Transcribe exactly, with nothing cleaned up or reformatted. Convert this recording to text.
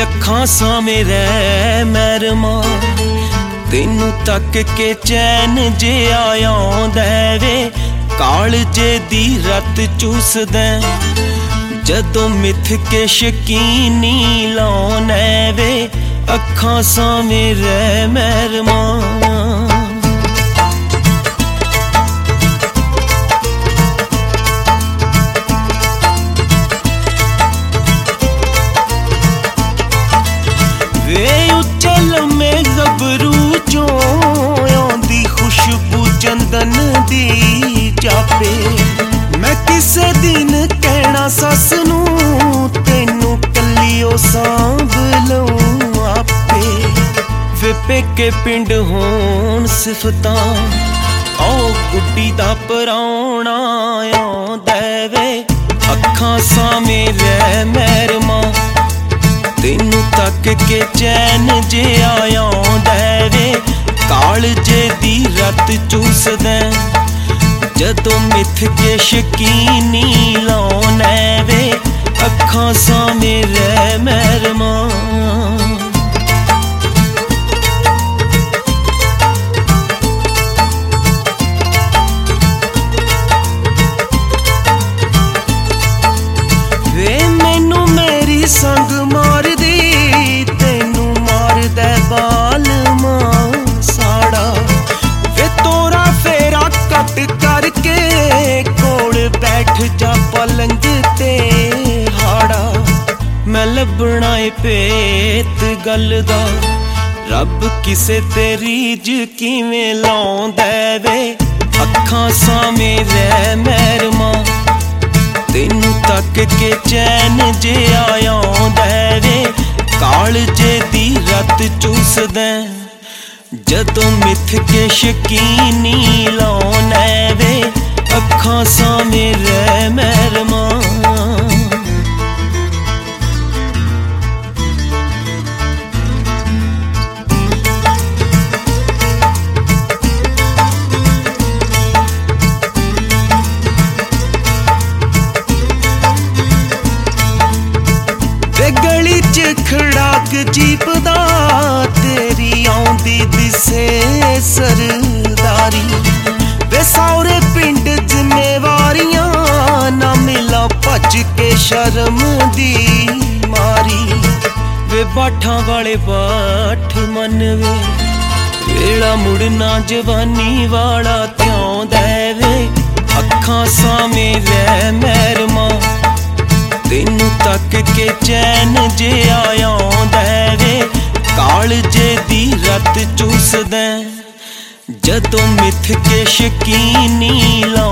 अखां सामे रह मैरमा तेनू तक के चैन जे आयाउंदा वे कालजे दी रत चूसदा जदों मिथ के शकीनी लाउना वे अखां सामे रह मैरमा वे उच्चल में गबरू चों आउंदी खुशबू चंदन दी जापे मैं किसे दिन कहना सस नू तेनू कलियो सांभ लऊं आपे वे पेके पिंड होण सिफतां ओ गुड्डी दा पराउणा आउंदा वे अखां सामे रह मैरमा तेनू तक के चैन जे आयाउंदा वे कालजे दी रत चूसदा जदों मिथ के शकीनी लाउना वे अखां सामे रह मैरमा वे मैनू मेरी संग मार बाल मां साड़ा वे तोरा फेरा कट करके कोल बैठ जा पलंग ते हाड़ा मैं लभना ए पेत गल दा रब किसे ते रीज किवें लाउंदा वे अखां सामे रह मैरमा तेनू तक के चैन जे आयाउंदा वे कालजे दी रत चूसदा जदों मिथ के शकीनी लाउना वे अखां सामे रह मैरमा गली च खड़ाक जीपदा तेरी आउंदी दिसे सरदारी वे सौरे पिंड जिम्मेवारियां ना मिला भज के शर्म दी मारी वे बाठां वाले बाट मन वे वेला मुड़ना जवानी वाला त्याउंदा वे अखां सामे रह मैरमा तेनू तक के चैन जे आयाउंदा वे कालजे दी रत चूसदा जदों मिथ के शकीनी ला